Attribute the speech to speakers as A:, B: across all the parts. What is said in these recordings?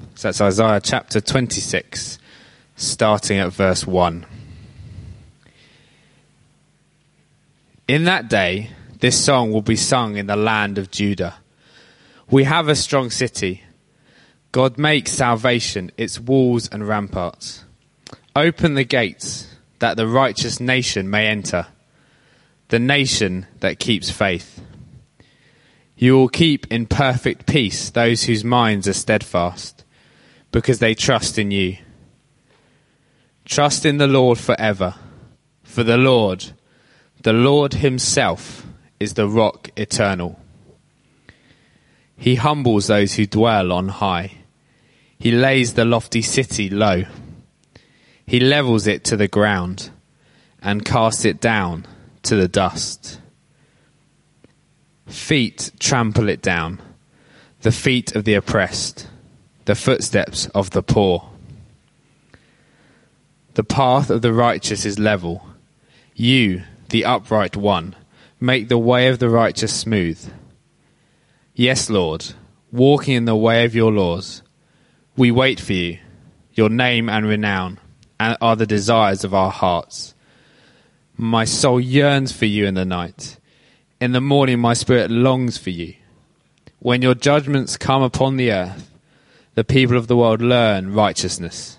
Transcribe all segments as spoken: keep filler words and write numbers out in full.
A: So that's Isaiah chapter twenty-six, starting at verse one. In that day, this song will be sung in the land of Judah. We have a strong city. God makes salvation its walls and ramparts. Open the gates, that the righteous nation may enter, the nation that keeps faith. You will keep in perfect peace those whose minds are steadfast, because they trust in you. Trust in the Lord forever, for the Lord, the Lord himself, is the rock eternal. He humbles those who dwell on high. He lays the lofty city low. He levels it to the ground and casts it down to the dust. Feet trample it down, the feet of the oppressed, the footsteps of the poor. The path of the righteous is level. You, the upright one, make the way of the righteous smooth. Yes, Lord, walking in the way of your laws. We wait for you. Your name and renown are the desires of our hearts. My soul yearns for you in the night. In the morning my spirit longs for you. When your judgments come upon the earth, the people of the world learn righteousness.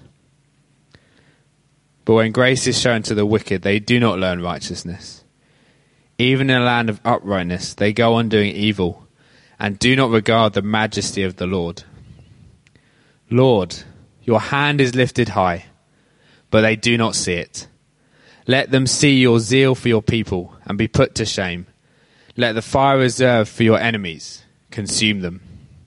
A: But when grace is shown to the wicked, they do not learn righteousness. Even in a land of uprightness, they go on doing evil, and do not regard the majesty of the Lord. Lord, your hand is lifted high, but they do not see it. Let them see your zeal for your people and be put to shame. Let the fire reserved for your enemies consume them.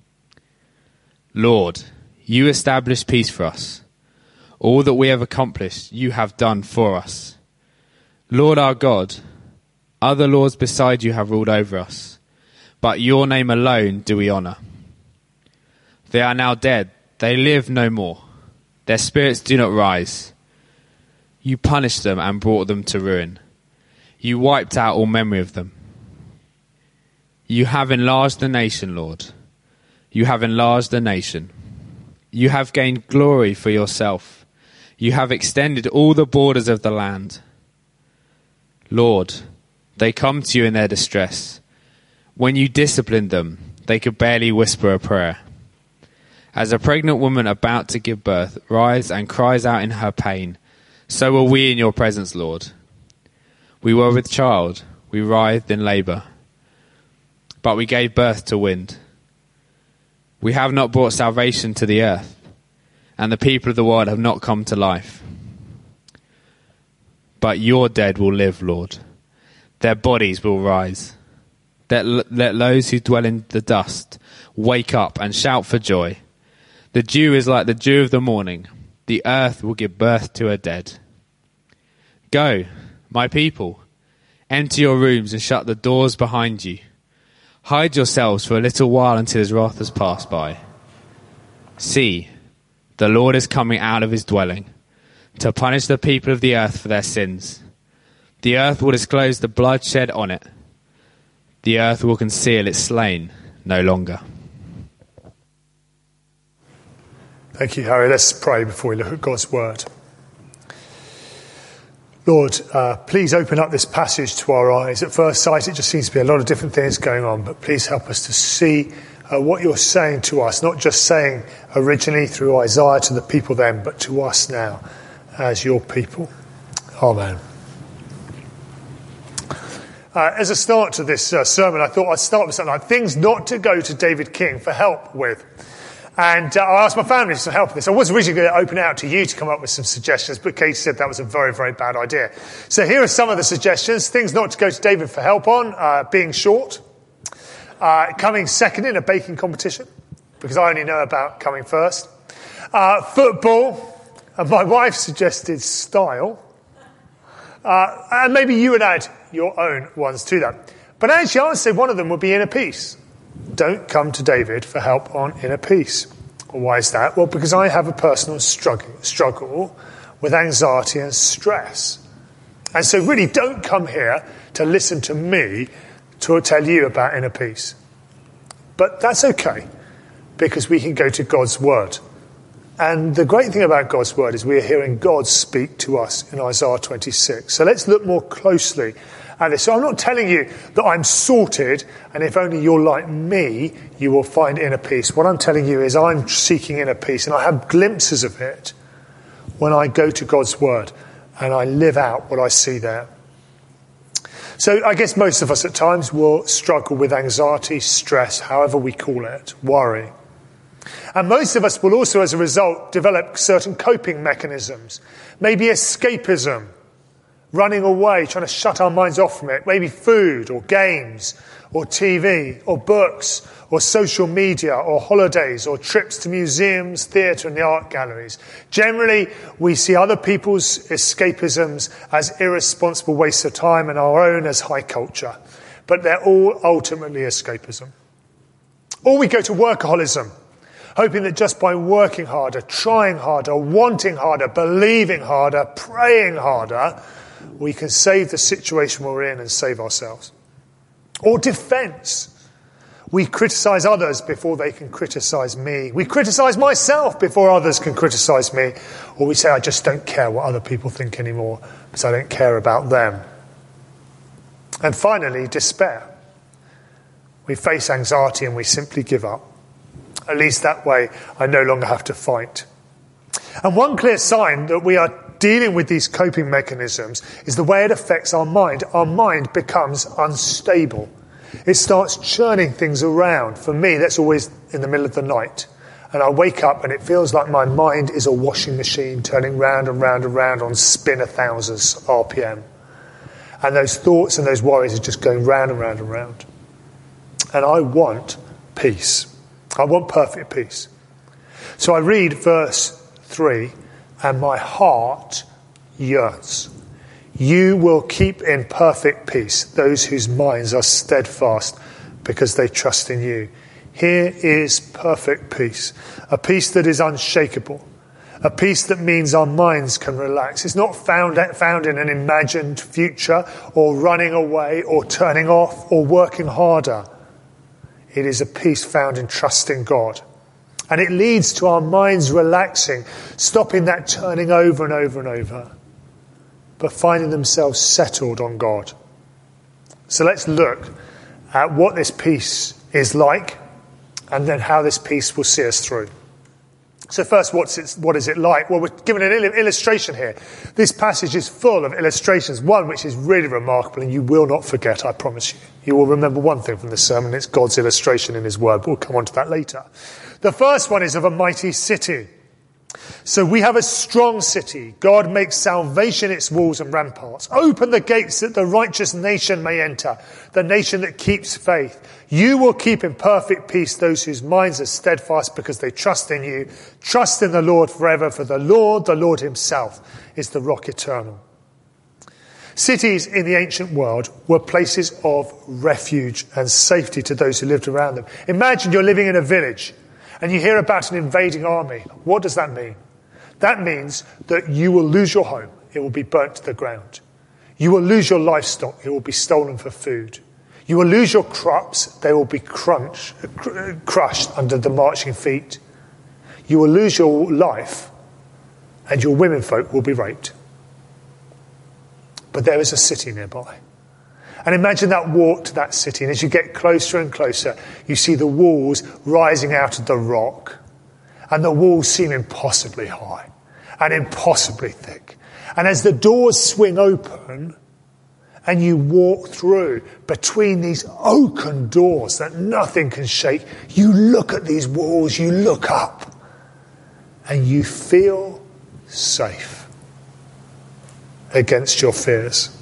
A: Lord, you establish peace for us. All that we have accomplished, you have done for us. Lord our God, other lords beside you have ruled over us, but your name alone do we honor. They are now dead. They live no more. Their spirits do not rise. You punished them and brought them to ruin. You wiped out all memory of them. You have enlarged the nation, Lord. You have enlarged the nation. You have gained glory for yourself. You have extended all the borders of the land. Lord, they come to you in their distress. When you disciplined them, they could barely whisper a prayer. As a pregnant woman about to give birth writhes and cries out in her pain, so were we in your presence, Lord. We were with child, we writhed in labour, but we gave birth to wind. We have not brought salvation to the earth, and the people of the world have not come to life. But your dead will live, Lord. Their bodies will rise. Let, let those who dwell in the dust wake up and shout for joy. The dew is like the dew of the morning. The earth will give birth to her dead. Go, my people, enter your rooms and shut the doors behind you. Hide yourselves for a little while until his wrath has passed by. See, the Lord is coming out of his dwelling to punish the people of the earth for their sins. The earth will disclose the blood shed on it. The earth will conceal its slain no longer.
B: Thank you, Harry. Let's pray before we look at God's word. Lord, uh, please open up this passage to our eyes. At first sight, it just seems to be a lot of different things going on, but please help us to see uh, what you're saying to us, not just saying originally through Isaiah to the people then, but to us now as your people. Amen. Uh, as a start to this uh, sermon, I thought I'd start with something like things not to go to David King for help with. And uh, I asked my family for help with this. I was originally going to open it out to you to come up with some suggestions, but Kate said that was a very, very bad idea. So here are some of the suggestions. Things not to go to David for help on. Uh, being short. Uh, coming second in a baking competition, because I only know about coming first. Uh, football. And my wife suggested style. Uh, and maybe you would add your own ones to that. But actually, I would say one of them would be inner peace. Don't come to David for help on inner peace. Well, why is that? Well, because I have a personal struggle, struggle with anxiety and stress. And so really don't come here to listen to me to tell you about inner peace. But that's okay, because we can go to God's word And the great thing about God's word is we are hearing God speak to us in Isaiah twenty-six. So let's look more closely at this. So I'm not telling you that I'm sorted, and if only you're like me, you will find inner peace. What I'm telling you is I'm seeking inner peace, and I have glimpses of it when I go to God's word and I live out what I see there. So I guess most of us at times will struggle with anxiety, stress, however we call it, worry. And most of us will also, as a result, develop certain coping mechanisms. Maybe escapism, running away, trying to shut our minds off from it. Maybe food or games or T V or books or social media or holidays or trips to museums, theatre and the art galleries. Generally, we see other people's escapisms as irresponsible wastes of time and our own as high culture. But they're all ultimately escapism. Or we go to workaholism, hoping that just by working harder, trying harder, wanting harder, believing harder, praying harder, we can save the situation we're in and save ourselves. Or defence. We criticise others before they can criticise me. We criticise myself before others can criticise me. Or we say, I just don't care what other people think anymore because I don't care about them. And finally, despair. We face anxiety and we simply give up. At least that way, I no longer have to fight. And one clear sign that we are dealing with these coping mechanisms is the way it affects our mind. Our mind becomes unstable. It starts churning things around. For me, that's always in the middle of the night. And I wake up and it feels like my mind is a washing machine turning round and round and round on spin a thousand R P M. And those thoughts and those worries are just going round and round and round. And I want peace. I want perfect peace. So I read verse three, and my heart yearns. You will keep in perfect peace those whose minds are steadfast because they trust in you. Here is perfect peace, a peace that is unshakable, a peace that means our minds can relax. It's not found, found in an imagined future or running away or turning off or working harder. It is a peace found in trusting God. And it leads to our minds relaxing, stopping that turning over and over and over, but finding themselves settled on God. So let's look at what this peace is like and then how this peace will see us through. So first, what's it, what is it like? Well, we're given an illustration here. This passage is full of illustrations, one which is really remarkable and you will not forget, I promise you. You will remember one thing from this sermon, it's God's illustration in his word, but we'll come on to that later. The first one is of a mighty city. So we have a strong city. God makes salvation its walls and ramparts. Open the gates that the righteous nation may enter, the nation that keeps faith. You will keep in perfect peace those whose minds are steadfast because they trust in you. Trust in the Lord forever, for the Lord, the Lord himself, is the rock eternal. Cities in the ancient world were places of refuge and safety to those who lived around them. Imagine you're living in a village and you hear about an invading army. What does that mean? That means that you will lose your home. It will be burnt to the ground. You will lose your livestock. It will be stolen for food. You will lose your crops. They will be crunch, cr- crushed under the marching feet. You will lose your life and your womenfolk will be raped. But there is a city nearby. And imagine that walk to that city. And as you get closer and closer, you see the walls rising out of the rock. And the walls seem impossibly high and impossibly thick. And as the doors swing open and you walk through between these oaken doors that nothing can shake, you look at these walls, you look up, and you feel safe against your fears.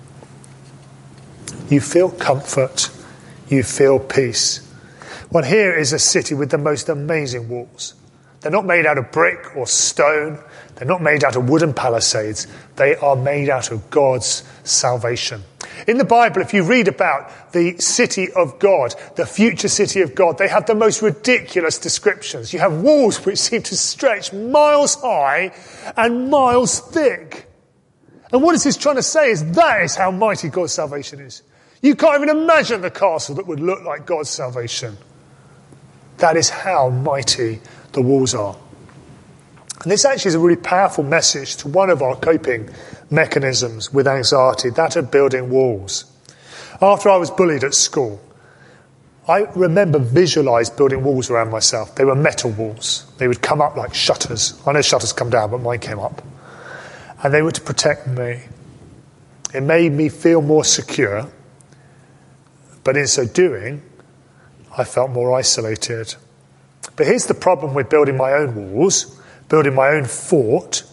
B: You feel comfort. You feel peace. Well, here is a city with the most amazing walls. They're not made out of brick or stone. They're not made out of wooden palisades. They are made out of God's salvation. In the Bible, if you read about the city of God, the future city of God, they have the most ridiculous descriptions. You have walls which seem to stretch miles high and miles thick. And what is this trying to say is that is how mighty God's salvation is. You can't even imagine the castle that would look like God's salvation. That is how mighty the walls are. And this actually is a really powerful message to one of our coping mechanisms with anxiety, that of building walls. After I was bullied at school, I remember visualised building walls around myself. They were metal walls. They would come up like shutters. I know shutters come down, but mine came up. And they were to protect me. It made me feel more secure, but in so doing, I felt more isolated. But here's the problem with building my own walls, building my own fort,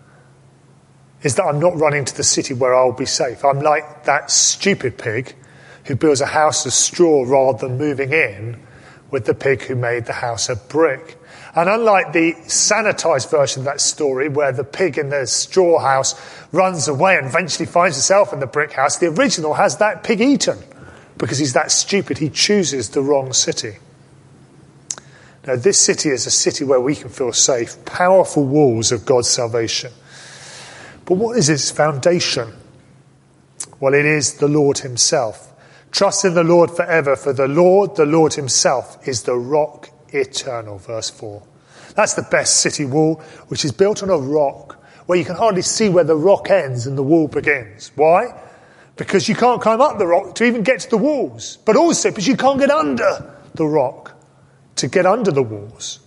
B: is that I'm not running to the city where I'll be safe. I'm like that stupid pig who builds a house of straw rather than moving in with the pig who made the house of brick. And unlike the sanitised version of that story where the pig in the straw house runs away and eventually finds himself in the brick house, the original has that pig eaten because he's that stupid. He chooses the wrong city. Now, this city is a city where we can feel safe, powerful walls of God's salvation. But what is its foundation? Well, it is the Lord himself. Trust in the Lord forever, for the Lord, the Lord himself, is the rock eternal, verse four. That's the best city wall, which is built on a rock, where you can hardly see where the rock ends and the wall begins. Why? Because you can't climb up the rock to even get to the walls, but also because you can't get under the rock to get under the walls.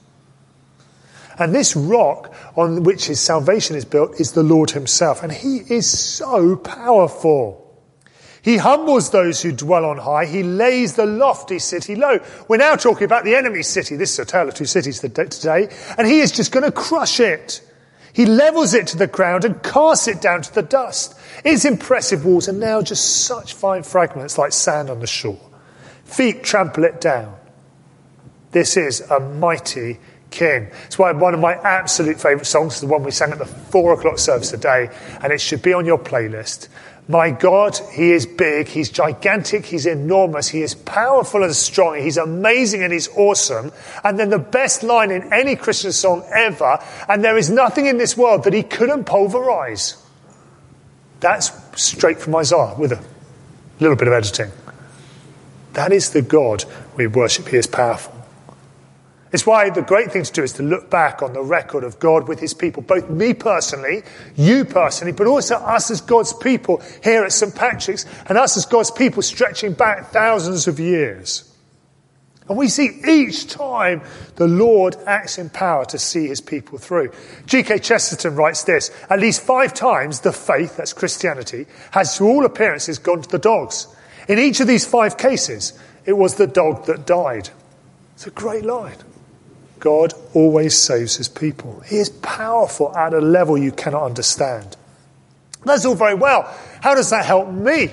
B: And this rock on which his salvation is built is the Lord himself, and he is so powerful. He humbles those who dwell on high. He lays the lofty city low. We're now talking about the enemy's city. This is a tale of two cities today. And he is just going to crush it. He levels it to the ground and casts it down to the dust. Its impressive walls are now just such fine fragments like sand on the shore. Feet trample it down. This is a mighty king. It's why one of my absolute favourite songs is the one we sang at the four o'clock service today, and it should be on your playlist. My God, he is big, he's gigantic, he's enormous, he is powerful and strong, he's amazing and he's awesome. And then the best line in any Christian song ever, and there is nothing in this world that he couldn't pulverise. That's straight from Isaiah with a little bit of editing. That is the God we worship. He is powerful. It's why the great thing to do is to look back on the record of God with his people, both me personally, you personally, but also us as God's people here at Saint Patrick's, and us as God's people stretching back thousands of years. And we see each time the Lord acts in power to see his people through. G K Chesterton writes this: at least five times the faith, that's Christianity, has to all appearances gone to the dogs. In each of these five cases, it was the dog that died. It's a great line. God always saves his people. He is powerful at a level you cannot understand. That's all very well. How does that help me?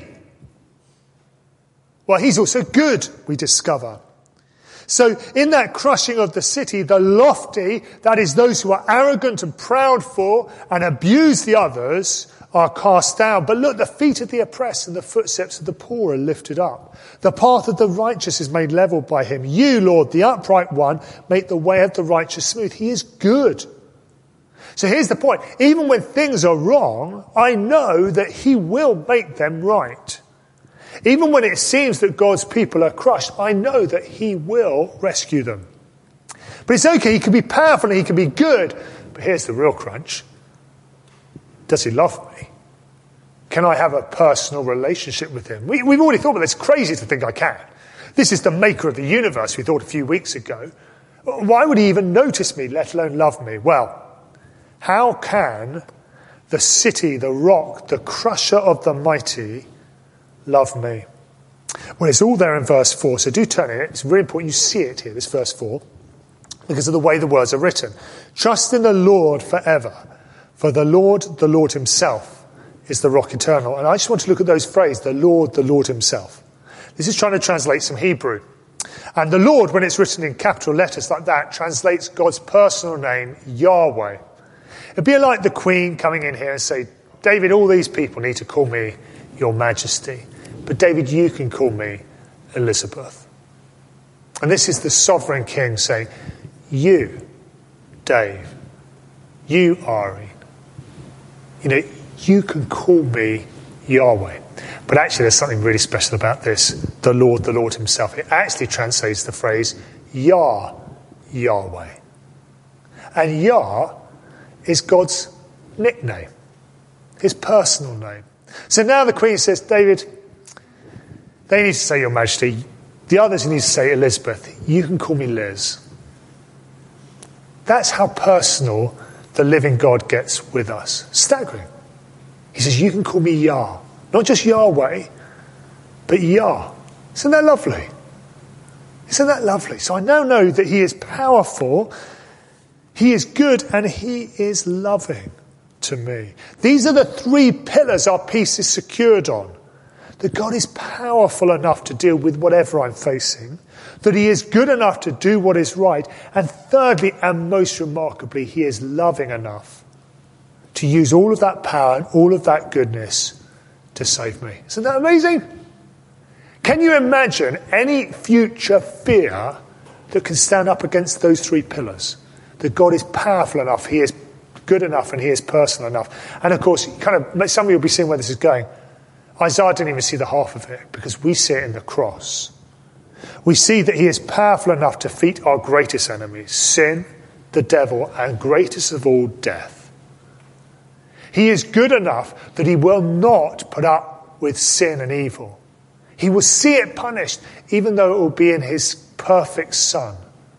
B: Well, he's also good, we discover. So in that crushing of the city, the lofty, that is those who are arrogant and proudful and abuse the others, are cast down. But look, the feet of the oppressed and the footsteps of the poor are lifted up. The path of the righteous is made level by him. You, Lord, the upright one, make the way of the righteous smooth. He is good. So here's the point. Even when things are wrong, I know that he will make them right. Even when it seems that God's people are crushed, I know that he will rescue them. But it's okay. He can be powerful and he can be good. But here's the real crunch. Does he love me? Can I have a personal relationship with him? We, we've already thought about this. It's crazy to think I can. This is the maker of the universe, we thought a few weeks ago. Why would he even notice me, let alone love me? Well, how can the city, the rock, the crusher of the mighty, love me? Well, it's all there in verse four, so do turn in it. It's really important you see it here, this verse four, because of the way the words are written. Trust in the Lord forever. For the Lord, the Lord himself, is the rock eternal. And I just want to look at those phrases, the Lord, the Lord himself. This is trying to translate some Hebrew. And the Lord, when it's written in capital letters like that, translates God's personal name, Yahweh. It'd be like the Queen coming in here and say, David, all these people need to call me Your Majesty. But David, you can call me Elizabeth. And this is the sovereign king saying, you, Dave, you, Ari, you know, you can call me Yahweh. But actually there's something really special about this. The Lord, the Lord himself. It actually translates the phrase Yah, Yahweh. And Yah is God's nickname, his personal name. So now the Queen says, David, they need to say Your Majesty. The others need to say Elizabeth. You can call me Liz. That's how personal the living God gets with us. Staggering. He says, you can call me Yah. Not just Yahweh, but Yah. Isn't that lovely? Isn't that lovely? So I now know that he is powerful, he is good, and he is loving to me. These are the three pillars our peace is secured on. That God is powerful enough to deal with whatever I'm facing. That he is good enough to do what is right. And thirdly, and most remarkably, he is loving enough to use all of that power and all of that goodness to save me. Isn't that amazing? Can you imagine any future fear that can stand up against those three pillars? That God is powerful enough, he is good enough, and he is personal enough. And of course, kind of, some of you will be seeing where this is going. Isaiah didn't even see the half of it, because we see it in the cross. We see that he is powerful enough to defeat our greatest enemies, sin, the devil, and greatest of all, death. He is good enough that he will not put up with sin and evil. He will see it punished, even though it will be in his perfect Son.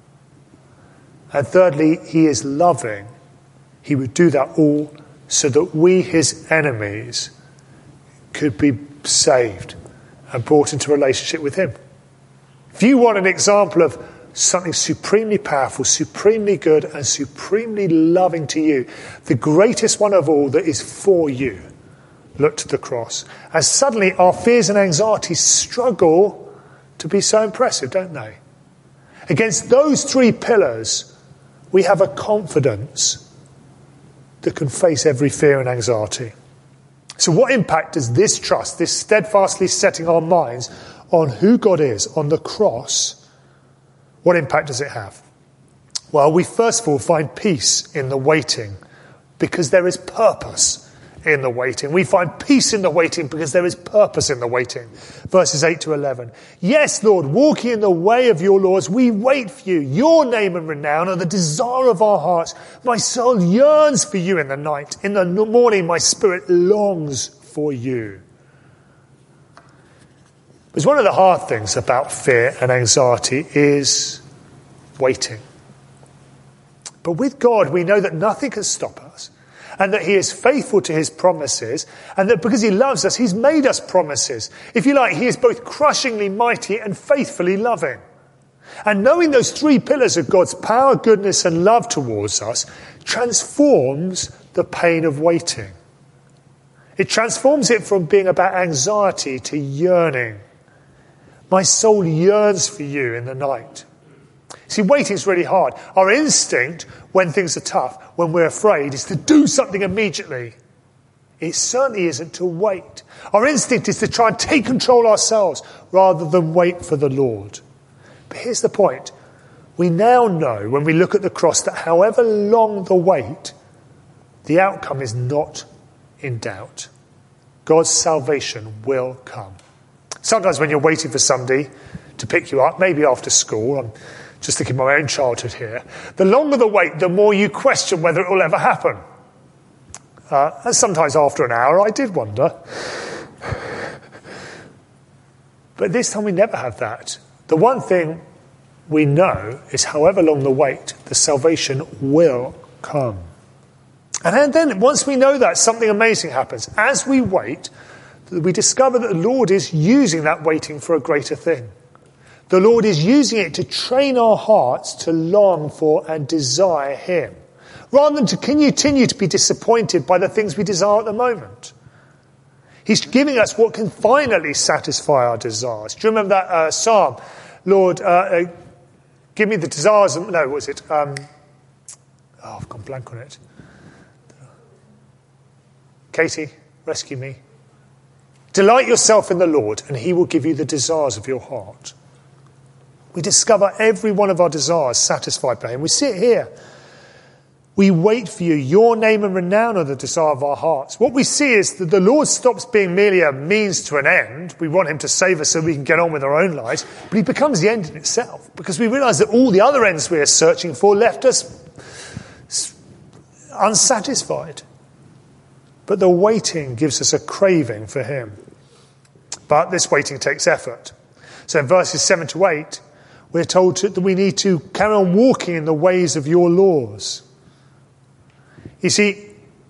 B: And thirdly, he is loving. He would do that all so that we, his enemies, could be saved and brought into relationship with him. If you want an example of something supremely powerful, supremely good, and supremely loving to you, the greatest one of all that is for you, look to the cross. And suddenly our fears and anxieties struggle to be so impressive, don't they? Against those three pillars, we have a confidence that can face every fear and anxiety. So what impact does this trust, this steadfastly setting our minds on who God is, on the cross, what impact does it have? Well, we first of all find peace in the waiting, because there is purpose in the waiting. We find peace in the waiting because there is purpose in the waiting. Verses eight to eleven. Yes, Lord, walking in the way of your laws, we wait for you. Your name and renown are the desire of our hearts. My soul yearns for you in the night. In the morning, my spirit longs for you. Because one of the hard things about fear and anxiety is waiting. But with God, we know that nothing can stop us, and that he is faithful to his promises, and that because he loves us, he's made us promises. If you like, he is both crushingly mighty and faithfully loving. And knowing those three pillars of God's power, goodness, and love towards us transforms the pain of waiting. It transforms it from being about anxiety to yearning. My soul yearns for you in the night. See, waiting is really hard. Our instinct, when things are tough, when we're afraid, is to do something immediately. It certainly isn't to wait. Our instinct is to try and take control ourselves rather than wait for the Lord. But here's the point. We now know, when we look at the cross, that however long the wait, the outcome is not in doubt. God's salvation will come. Sometimes when you're waiting for somebody to pick you up, maybe after school, I'm just thinking of my own childhood here, the longer the wait, the more you question whether it will ever happen. Uh, and sometimes after an hour, I did wonder. But this time we never have that. The one thing we know is however long the wait, the salvation will come. And then once we know that, something amazing happens. As we wait, we discover that the Lord is using that waiting for a greater thing. The Lord is using it to train our hearts to long for and desire him, rather than to continue to be disappointed by the things we desire at the moment. He's giving us what can finally satisfy our desires. Do you remember that uh, psalm? Lord, uh, uh, give me the desires of... No, what was it? Um, oh, I've gone blank on it. Katie, rescue me. Delight yourself in the Lord, and he will give you the desires of your heart. We discover every one of our desires satisfied by him. We see it here. We wait for you. Your name and renown are the desire of our hearts. What we see is that the Lord stops being merely a means to an end. We want him to save us so we can get on with our own lives. But he becomes the end in itself, because we realise that all the other ends we are searching for left us unsatisfied. But the waiting gives us a craving for him. But this waiting takes effort. So in verses seven to eight, we're told to, that we need to carry on walking in the ways of your laws. You see,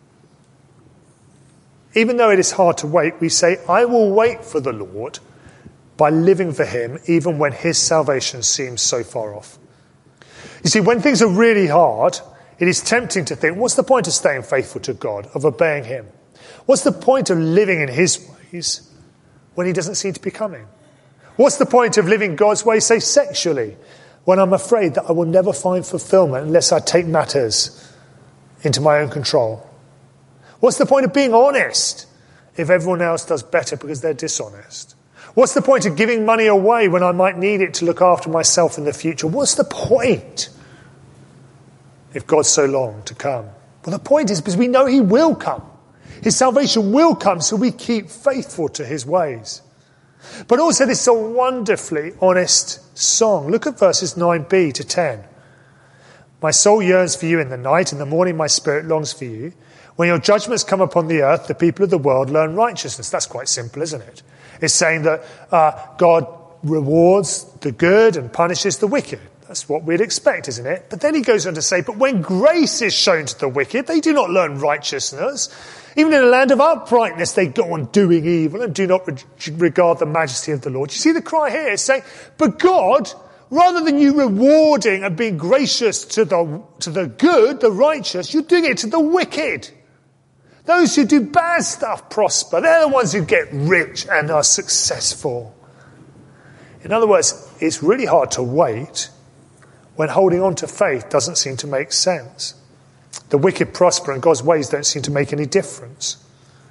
B: even though it is hard to wait, we say, I will wait for the Lord by living for him, even when his salvation seems so far off. You see, when things are really hard, it is tempting to think, what's the point of staying faithful to God, of obeying him? What's the point of living in his ways when he doesn't seem to be coming? What's the point of living God's way, say sexually, when I'm afraid that I will never find fulfillment unless I take matters into my own control? What's the point of being honest if everyone else does better because they're dishonest? What's the point of giving money away when I might need it to look after myself in the future? What's the point if God's so long to come? Well, the point is because we know he will come. His salvation will come, so we keep faithful to his ways. But also this is a wonderfully honest song. Look at verses nine b to ten. My soul yearns for you in the night, in the morning my spirit longs for you. When your judgments come upon the earth, the people of the world learn righteousness. That's quite simple, isn't it? It's saying that uh, God rewards the good and punishes the wicked. That's what we'd expect, isn't it? But then he goes on to say, but when grace is shown to the wicked, they do not learn righteousness. Even in a land of uprightness, they go on doing evil and do not re- regard the majesty of the Lord. You see the cry here? It's saying, but God, rather than you rewarding and being gracious to the, to the good, the righteous, you're doing it to the wicked. Those who do bad stuff prosper. They're the ones who get rich and are successful. In other words, it's really hard to wait when holding on to faith doesn't seem to make sense. The wicked prosper and God's ways don't seem to make any difference.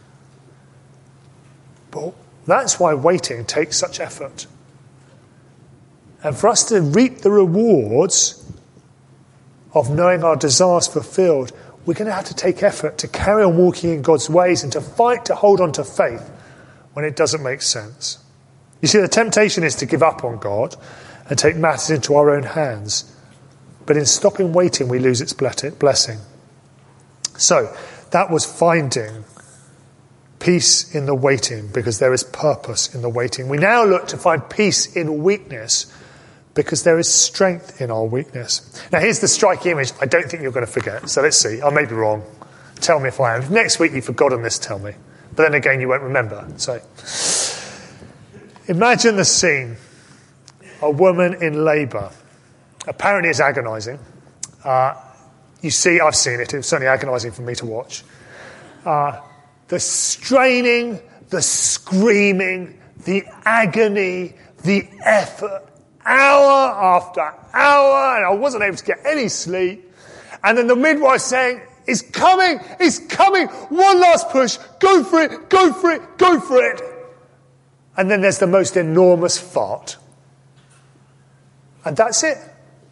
B: But that's why waiting takes such effort. And for us to reap the rewards of knowing our desires fulfilled, we're going to have to take effort to carry on walking in God's ways and to fight to hold on to faith when it doesn't make sense. You see, the temptation is to give up on God and take matters into our own hands. But in stopping waiting, we lose its blessing. So, that was finding peace in the waiting, because there is purpose in the waiting. We now look to find peace in weakness, because there is strength in our weakness. Now, here's the striking image I don't think you're going to forget. So let's see. I may be wrong. Tell me if I am. If next week you've forgotten this, tell me. But then again, you won't remember. So, imagine the scene. A woman in labour. Apparently it's agonising. Uh, you see, I've seen it. It was certainly agonising for me to watch. Uh, the straining, the screaming, the agony, the effort, hour after hour, and I wasn't able to get any sleep. And then the midwife saying, it's coming, it's coming, one last push, go for it, go for it, go for it. And then there's the most enormous fart. And that's it.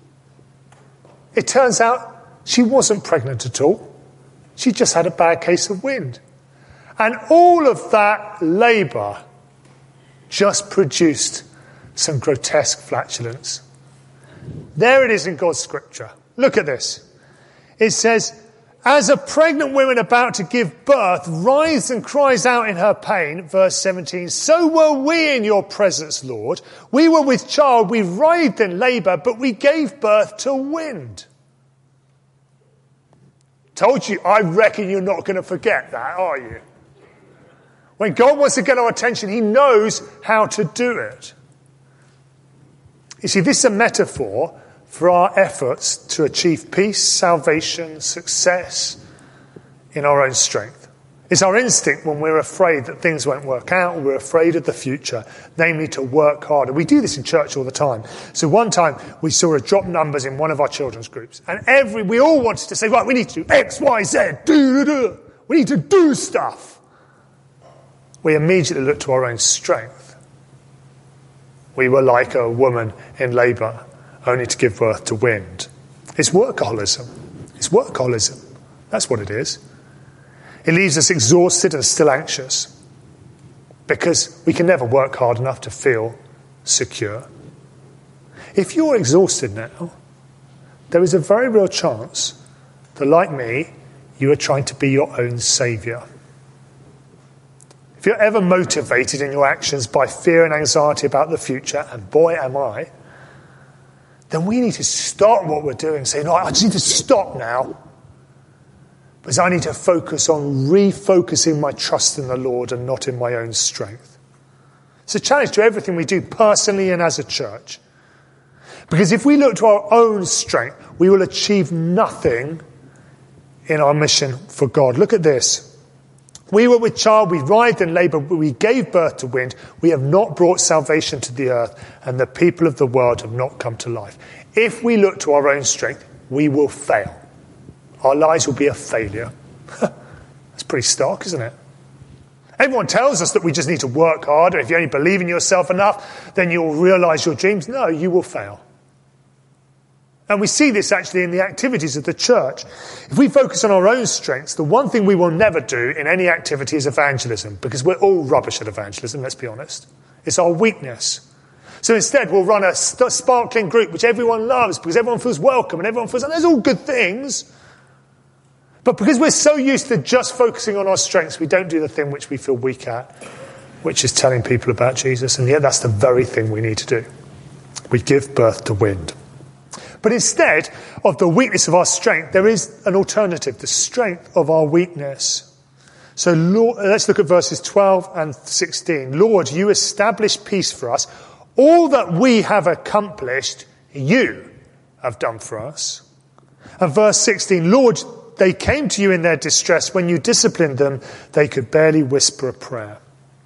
B: It turns out she wasn't pregnant at all. She just had a bad case of wind. And all of that labour just produced some grotesque flatulence. There it is in God's scripture. Look at this. It says, as a pregnant woman about to give birth writhes and cries out in her pain, verse seventeen, so were we in your presence, Lord. We were with child, we writhed in labour, but we gave birth to wind. Told you, I reckon you're not going to forget that, are you? When God wants to get our attention, he knows how to do it. You see, this is a metaphor for our efforts to achieve peace, salvation, success in our own strength. It's our instinct when we're afraid that things won't work out, we're afraid of the future, namely to work harder. We do this in church all the time. So one time we saw a drop numbers in one of our children's groups, and every we all wanted to say, right, we need to do X, Y, Z, do, do, do. We need to do stuff. We immediately looked to our own strength. We were like a woman in labour, only to give birth to wind. It's workaholism. It's workaholism. That's what it is. It leaves us exhausted and still anxious because we can never work hard enough to feel secure. If you're exhausted now, there is a very real chance that, like me, you are trying to be your own saviour. If you're ever motivated in your actions by fear and anxiety about the future, and boy am I, then we need to stop what we're doing and say, no, I just need to stop now. Because I need to focus on refocusing my trust in the Lord and not in my own strength. It's a challenge to everything we do personally and as a church. Because if we look to our own strength, we will achieve nothing in our mission for God. Look at this. We were with child, we writhed in labour, but we gave birth to wind. We have not brought salvation to the earth, and the people of the world have not come to life. If we look to our own strength, we will fail. Our lives will be a failure. That's pretty stark, isn't it? Everyone tells us that we just need to work harder. If you only believe in yourself enough, then you'll realise your dreams. No, you will fail. And we see this actually in the activities of the church. If we focus on our own strengths, the one thing we will never do in any activity is evangelism, because we're all rubbish at evangelism, let's be honest. It's our weakness. So instead, we'll run a st- sparkling group which everyone loves because everyone feels welcome and everyone feels, and there's all good things. But because we're so used to just focusing on our strengths, we don't do the thing which we feel weak at, which is telling people about Jesus. And yet that's the very thing we need to do. We give birth to wind. But instead of the weakness of our strength, there is an alternative, the strength of our weakness. So Lord, let's look at verses twelve and sixteen. Lord, you establish peace for us. All that we have accomplished, you have done for us. And verse sixteen, Lord, they came to you in their distress. When you disciplined them, they could barely whisper a prayer.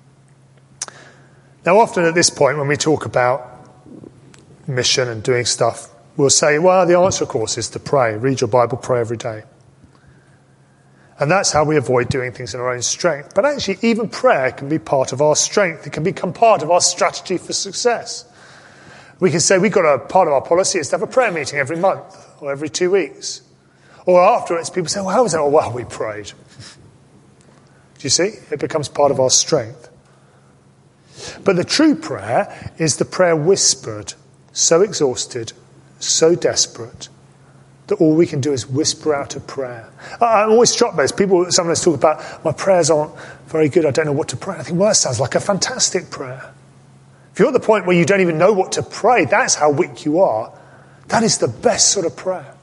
B: Now, often at this point, when we talk about mission and doing stuff, we'll say, well, the answer, of course, is to pray. Read your Bible, pray every day. And that's how we avoid doing things in our own strength. But actually, even prayer can be part of our strength. It can become part of our strategy for success. We can say we've got a part of our policy is to have a prayer meeting every month or every two weeks. Or afterwards, people say, well, how was that? Oh, well, we prayed. Do you see? It becomes part of our strength. But the true prayer is the prayer whispered, so exhausted, so desperate, that all we can do is whisper out a prayer. I'm always struck by this. People sometimes talk about, my prayers aren't very good, I don't know what to pray. I think, well, that sounds like a fantastic prayer. If you're at the point where you don't even know what to pray, that's how weak you are. That is the best sort of prayer.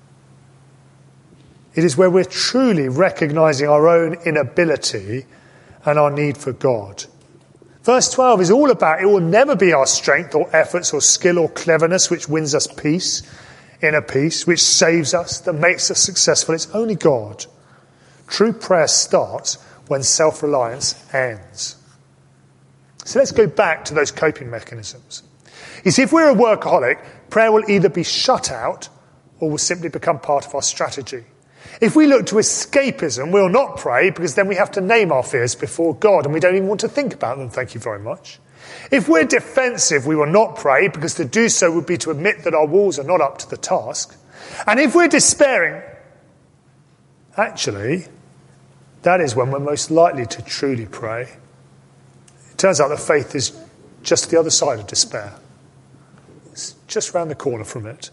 B: It is where we're truly recognising our own inability and our need for God. Verse twelve is all about, it will never be our strength or efforts or skill or cleverness which wins us peace, inner peace, which saves us, that makes us successful. It's only God. True prayer starts when self-reliance ends. So let's go back to those coping mechanisms. You see, if we're a workaholic, prayer will either be shut out or will simply become part of our strategy. If we look to escapism, we'll not pray because then we have to name our fears before God and we don't even want to think about them, thank you very much. If we're defensive, we will not pray because to do so would be to admit that our walls are not up to the task. And if we're despairing, actually, that is when we're most likely to truly pray. It turns out that faith is just the other side of despair. It's just round the corner from it.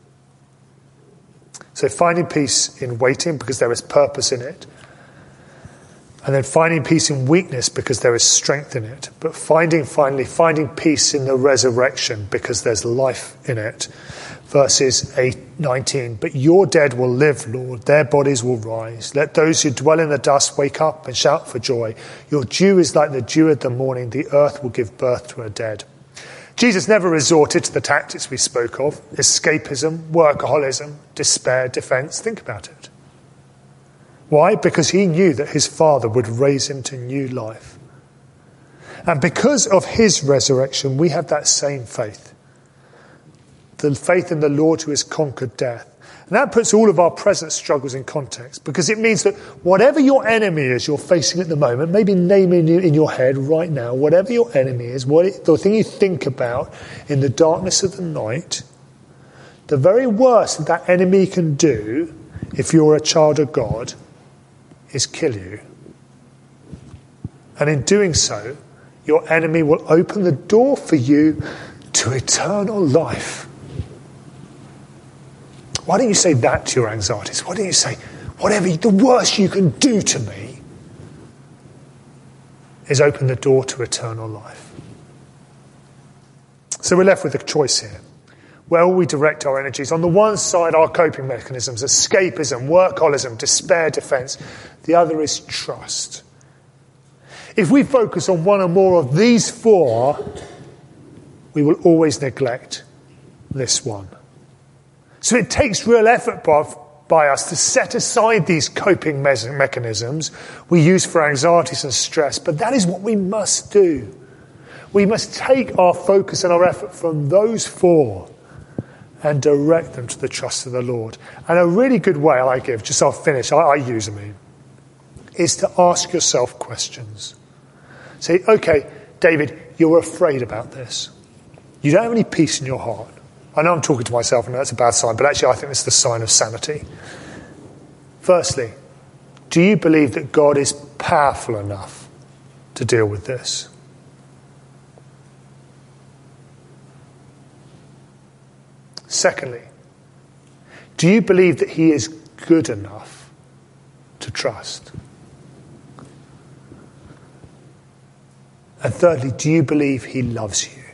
B: So finding peace in waiting because there is purpose in it. And then finding peace in weakness because there is strength in it. But finding, finally, finding peace in the resurrection because there's life in it. Verses eight, nineteen, but your dead will live, Lord. Their bodies will rise. Let those who dwell in the dust wake up and shout for joy. Your dew is like the dew of the morning. The earth will give birth to her dead. Jesus never resorted to the tactics we spoke of, escapism, workaholism, despair, defence. Think about it. Why? Because he knew that his Father would raise him to new life. And because of his resurrection, we have that same faith. The faith in the Lord who has conquered death. And that puts all of our present struggles in context, because it means that whatever your enemy is you're facing at the moment, maybe name it in your head right now, whatever your enemy is, what it, the thing you think about in the darkness of the night, the very worst that that enemy can do, if you're a child of God, is kill you. And in doing so, your enemy will open the door for you to eternal life. Why don't you say that to your anxieties? Why don't you say, whatever the worst you can do to me is open the door to eternal life. So we're left with a choice here. Where will we direct our energies? On the one side, our coping mechanisms, escapism, workaholism, despair, defense. The other is trust. If we focus on one or more of these four, we will always neglect this one. So it takes real effort by, by us to set aside these coping me- mechanisms we use for anxieties and stress, but that is what we must do. We must take our focus and our effort from those four and direct them to the trust of the Lord. And a really good way I give, just I'll finish, I, I use them, is to ask yourself questions. Say, okay, David, you're afraid about this. You don't have any peace in your heart. I know I'm talking to myself and that's a bad sign, but actually I think it's the sign of sanity. Firstly, do you believe that God is powerful enough to deal with this? Secondly, do you believe that he is good enough to trust? And thirdly, do you believe he loves you?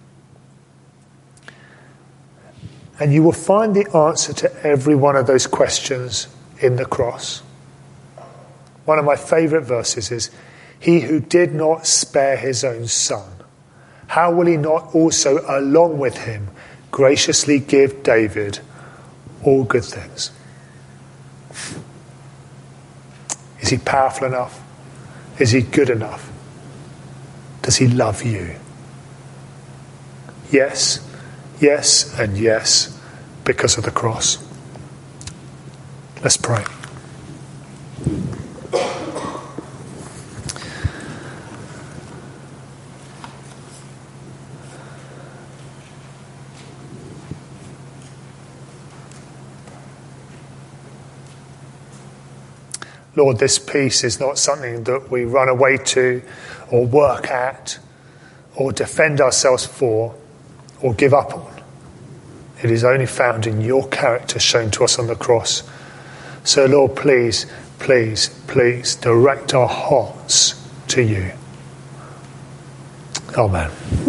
B: And you will find the answer to every one of those questions in the cross. One of my favourite verses is, he who did not spare his own son, how will he not also along with him graciously give David all good things? Is he powerful enough? Is he good enough? Does he love you? Yes, yes, and yes, because of the cross. Let's pray. Lord, this peace is not something that we run away to or work at or defend ourselves for or give up on. It is only found in your character shown to us on the cross. So, Lord, please, please, please direct our hearts to you. Amen.